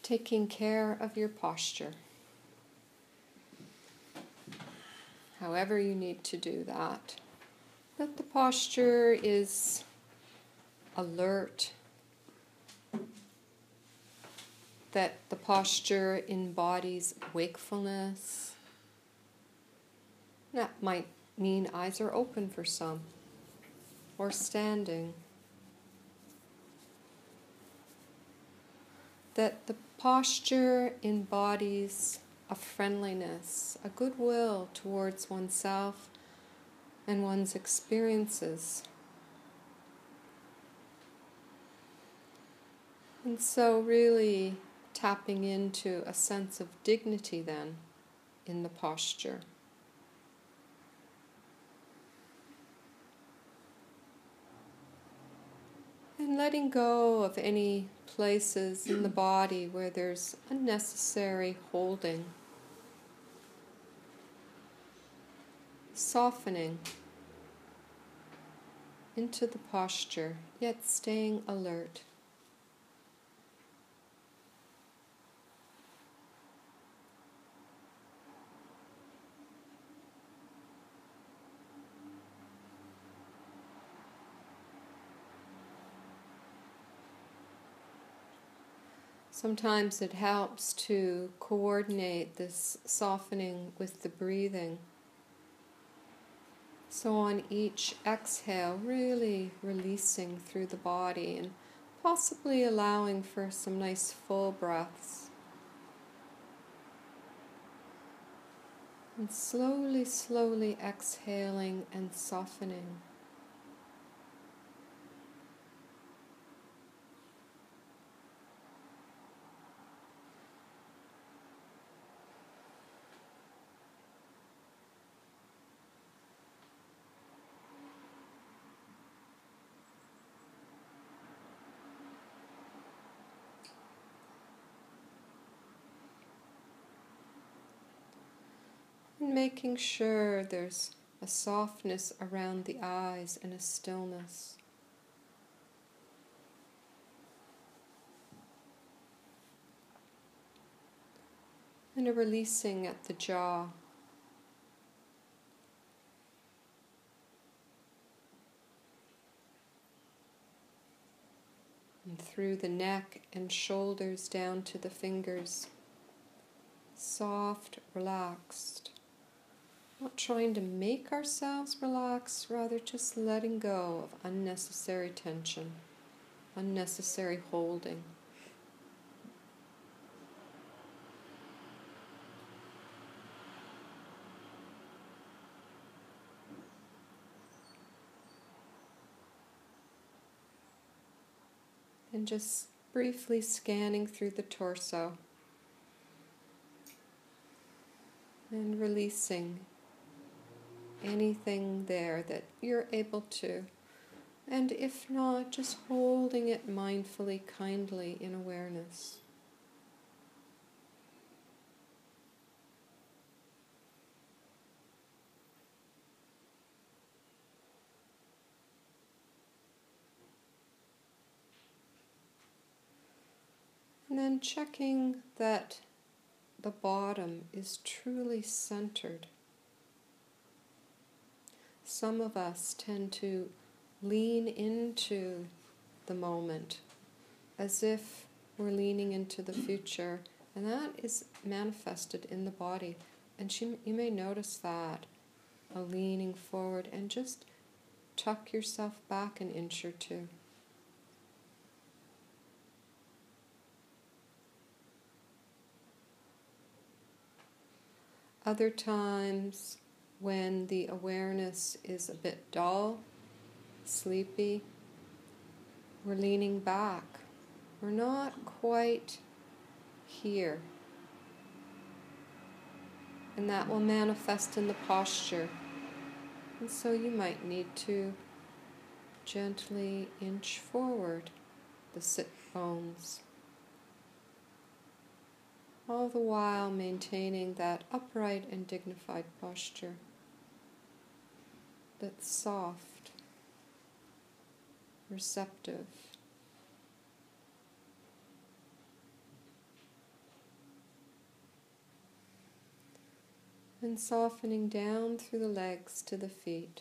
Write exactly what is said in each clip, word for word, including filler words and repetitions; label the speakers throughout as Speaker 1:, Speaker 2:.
Speaker 1: taking care of your posture. However you need to do that. That the posture is alert, that the posture embodies wakefulness. That might mean eyes are open for some, or standing. That the posture embodies a friendliness, a goodwill towards oneself and one's experiences. And so really tapping into a sense of dignity then in the posture. And letting go of any places in the body where there's unnecessary holding. Softening into the posture, yet staying alert. Sometimes it helps to coordinate this softening with the breathing. So on each exhale, really releasing through the body and possibly allowing for some nice full breaths. And slowly, slowly exhaling and softening. And making sure there's a softness around the eyes and a stillness. And a releasing at the jaw. And through the neck and shoulders down to the fingers. Soft, relaxed. Not trying to make ourselves relax, rather just letting go of unnecessary tension, unnecessary holding. And just briefly scanning through the torso and releasing anything there that you're able to. And if not, just holding it mindfully, kindly in awareness. And then checking that the bottom is truly centered. Some of us tend to lean into the moment as if we're leaning into the future, and that is manifested in the body. And you, you may notice that, a leaning forward, and just tuck yourself back an inch or two. Other times, when the awareness is a bit dull, sleepy, we're leaning back. We're not quite here. And that will manifest in the posture. And so you might need to gently inch forward the sit bones, all the while maintaining that upright and dignified posture that's soft, receptive. And softening down through the legs to the feet.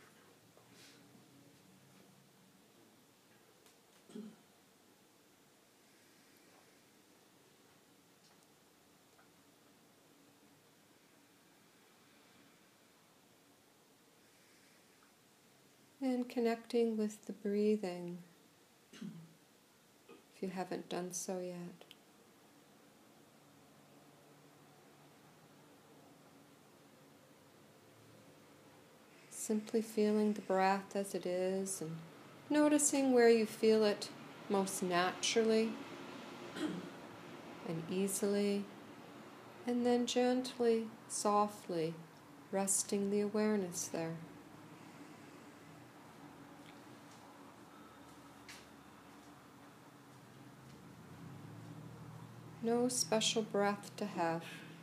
Speaker 1: And connecting with the breathing, if you haven't done so yet. Simply feeling the breath as it is and noticing where you feel it most naturally and easily, and then gently, softly resting the awareness there. No special breath to have.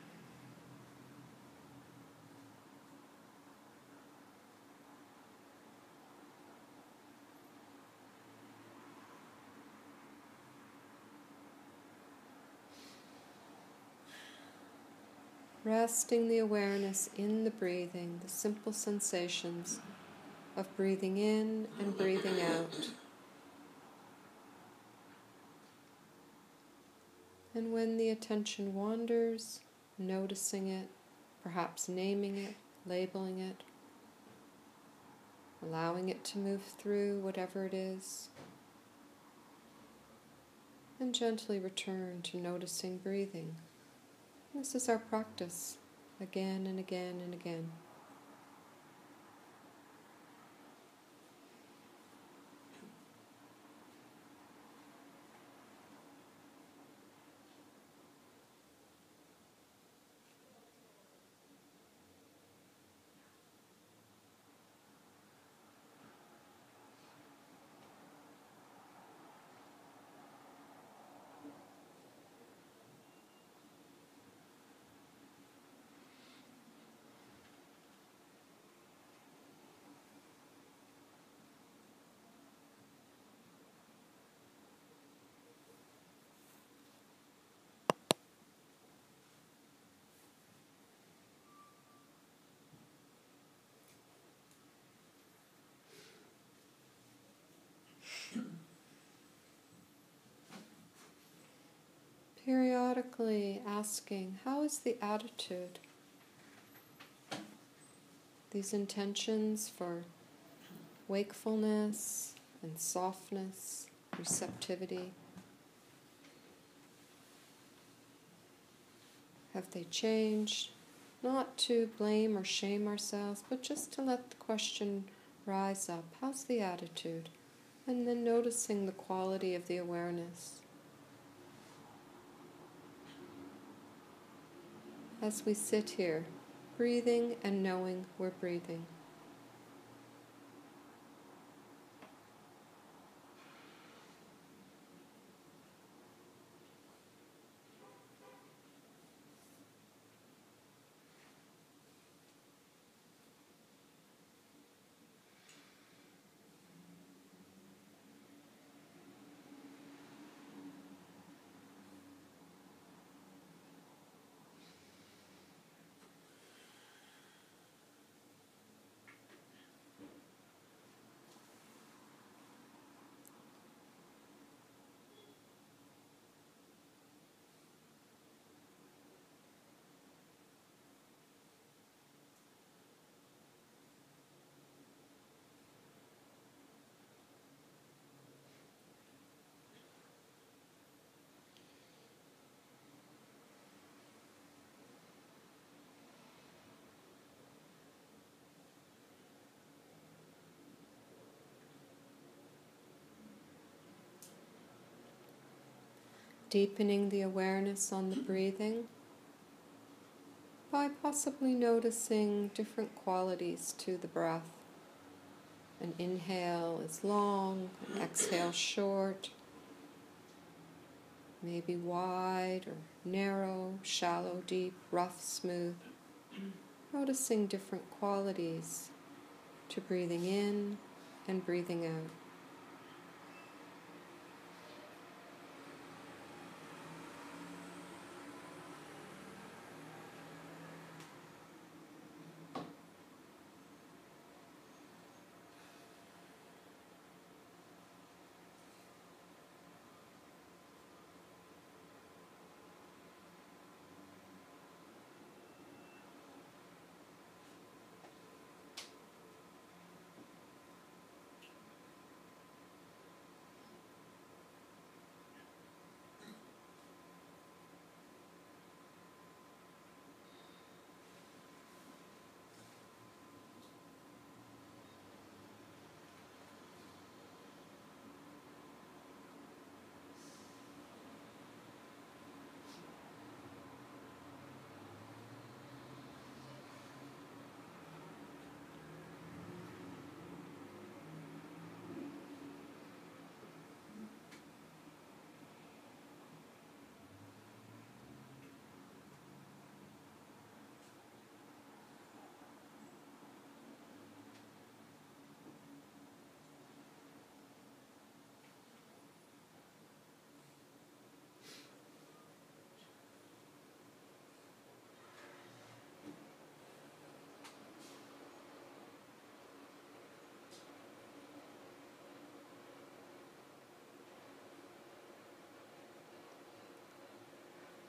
Speaker 1: Resting the awareness in the breathing, the simple sensations of breathing in and breathing out. And when the attention wanders, noticing it, perhaps naming it, labeling it, allowing it to move through whatever it is, and gently return to noticing breathing. This is our practice, again and again and again. Periodically asking, how is the attitude? These intentions for wakefulness and softness, receptivity, have they changed? Not to blame or shame ourselves, but just to let the question rise up. How's the attitude? And then noticing the quality of the awareness. As we sit here, breathing and knowing we're breathing. Deepening the awareness on the breathing by possibly noticing different qualities to the breath. An inhale is long, an exhale short, maybe wide or narrow, shallow, deep, rough, smooth. Noticing different qualities to breathing in and breathing out.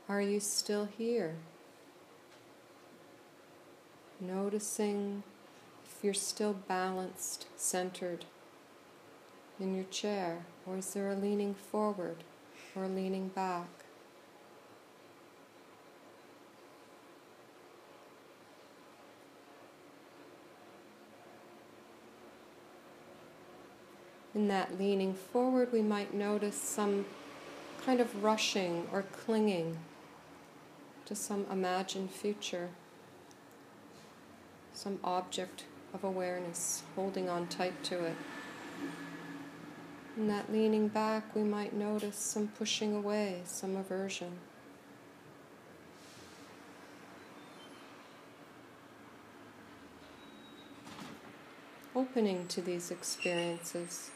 Speaker 1: Are you still here? Noticing if you're still balanced, centered in your chair, or is there a leaning forward or a leaning back? In that leaning forward, we might notice some kind of rushing or clinging to some imagined future, some object of awareness, holding on tight to it. In that leaning back, we might notice some pushing away, some aversion. Opening to these experiences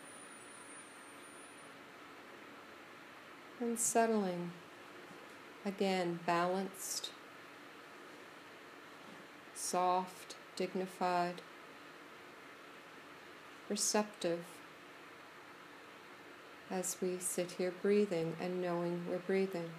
Speaker 1: and settling, again, balanced, soft, dignified, receptive, as we sit here breathing and knowing we're breathing.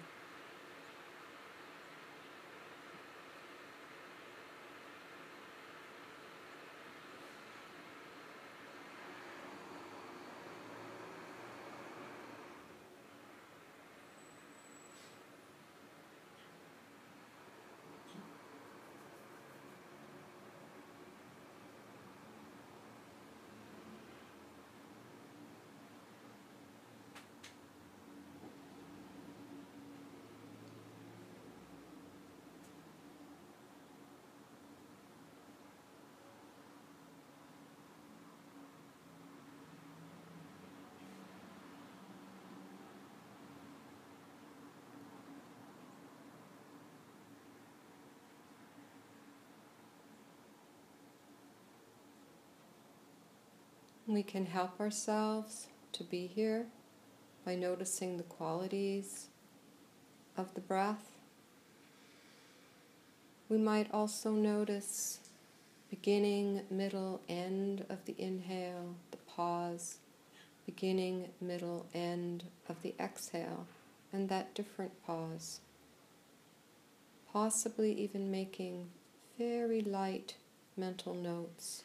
Speaker 1: We can help ourselves to be here by noticing the qualities of the breath. We might also notice beginning, middle, end of the inhale, the pause, beginning, middle, end of the exhale, and that different pause. Possibly even making very light mental notes.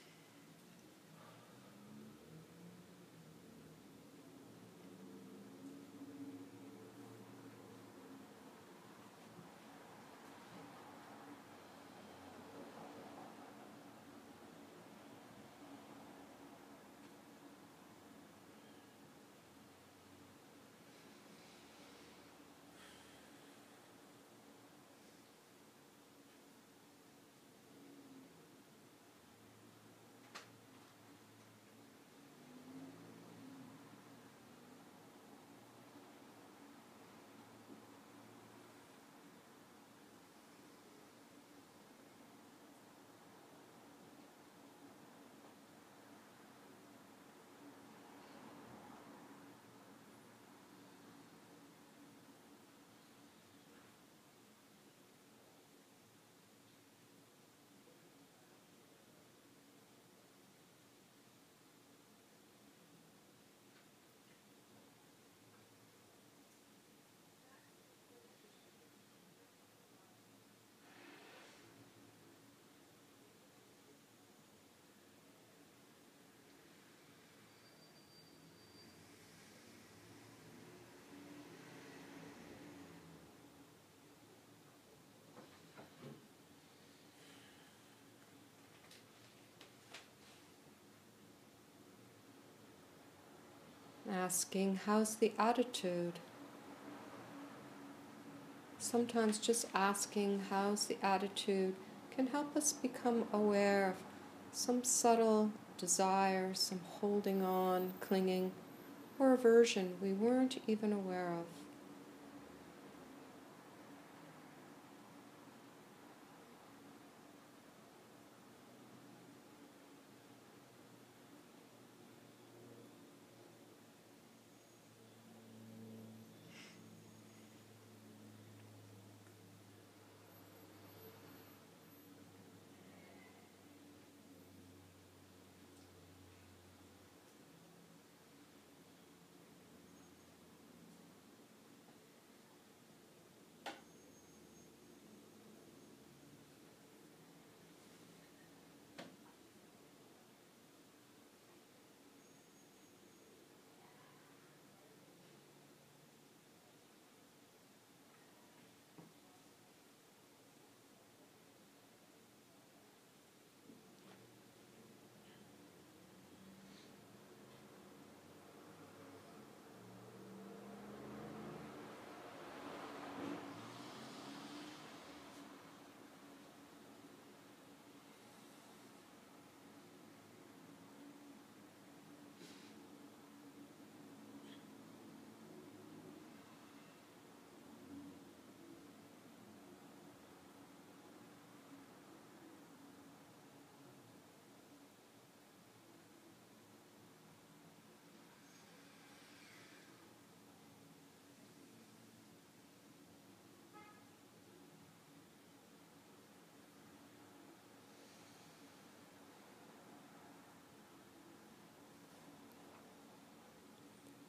Speaker 1: Asking, how's the attitude? Sometimes just asking, how's the attitude, can help us become aware of some subtle desire, some holding on, clinging, or aversion we weren't even aware of.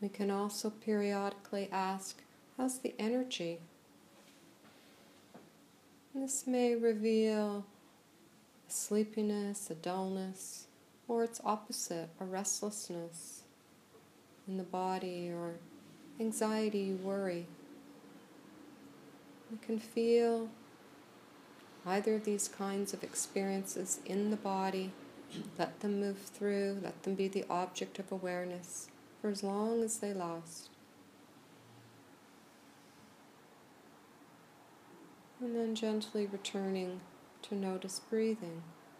Speaker 1: We can also periodically ask, how's the energy? And this may reveal a sleepiness, a dullness, or its opposite, a restlessness in the body, or anxiety, worry. You can feel either of these kinds of experiences in the body. Let them move through, let them be the object of awareness for as long as they last. And then gently returning to notice breathing.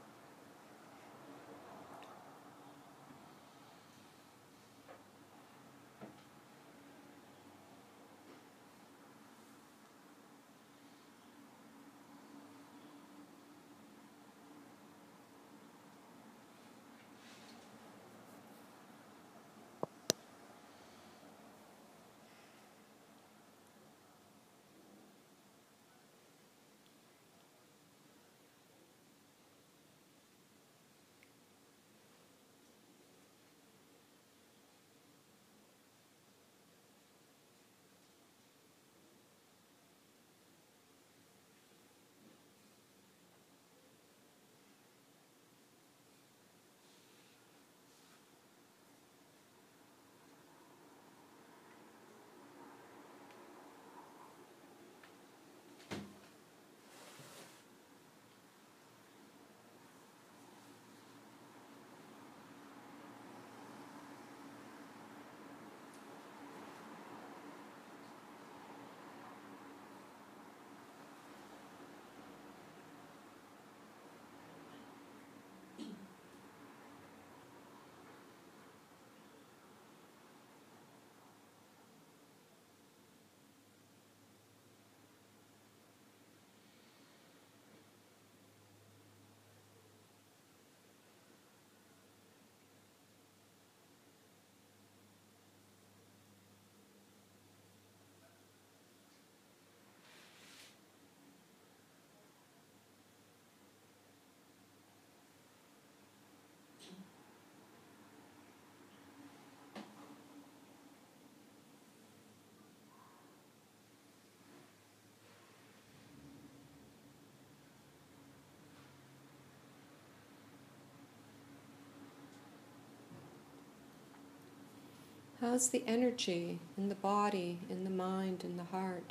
Speaker 1: How's the energy in the body, in the mind, in the heart?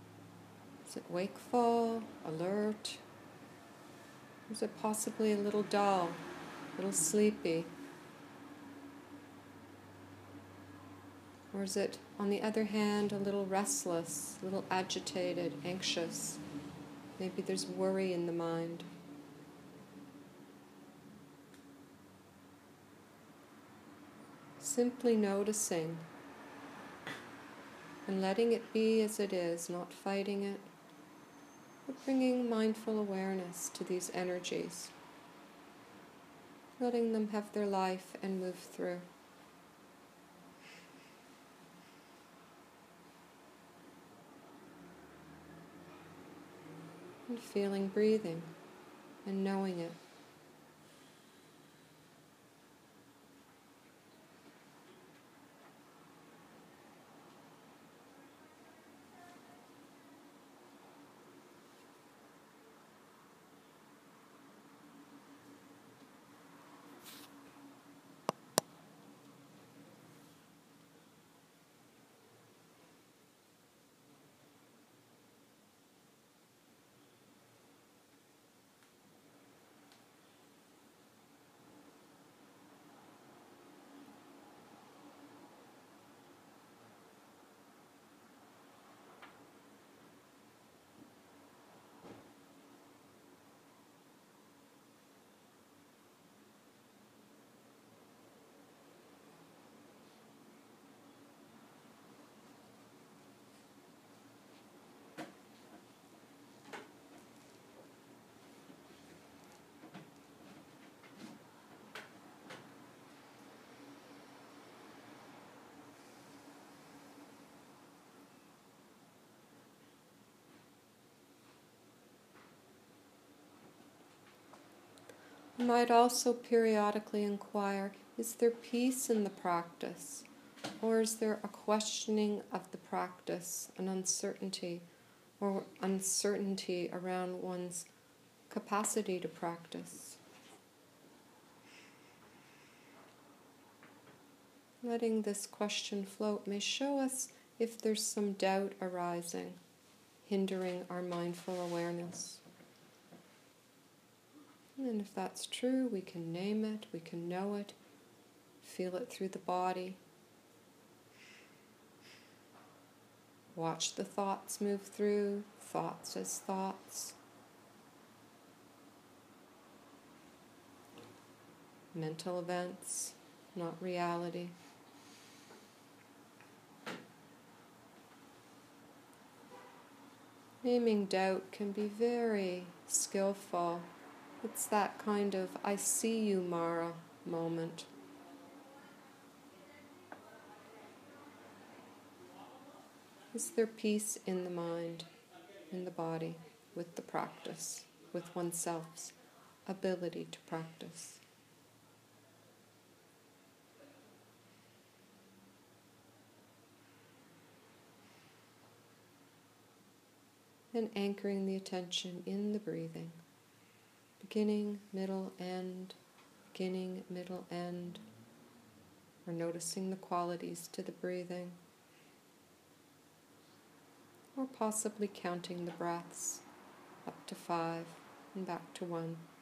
Speaker 1: Is it wakeful, alert? Is it possibly a little dull, a little sleepy? Or is it, on the other hand, a little restless, a little agitated, anxious? Maybe there's worry in the mind. Simply noticing and letting it be as it is, not fighting it, but bringing mindful awareness to these energies, letting them have their life and move through. And feeling breathing and knowing it. You might also periodically inquire, is there peace in the practice? Or is there a questioning of the practice, an uncertainty, or uncertainty around one's capacity to practice? Letting this question float may show us if there's some doubt arising, hindering our mindful awareness. And if that's true, we can name it, we can know it, feel it through the body. Watch the thoughts move through, thoughts as thoughts. Mental events, not reality. Naming doubt can be very skillful. It's that kind of I see you, Mara moment. Is there peace in the mind, in the body, with the practice, with oneself's ability to practice? And anchoring the attention in the breathing. Beginning, middle, end, beginning, middle, end. Or noticing the qualities to the breathing. Or possibly counting the breaths up to five and back to one.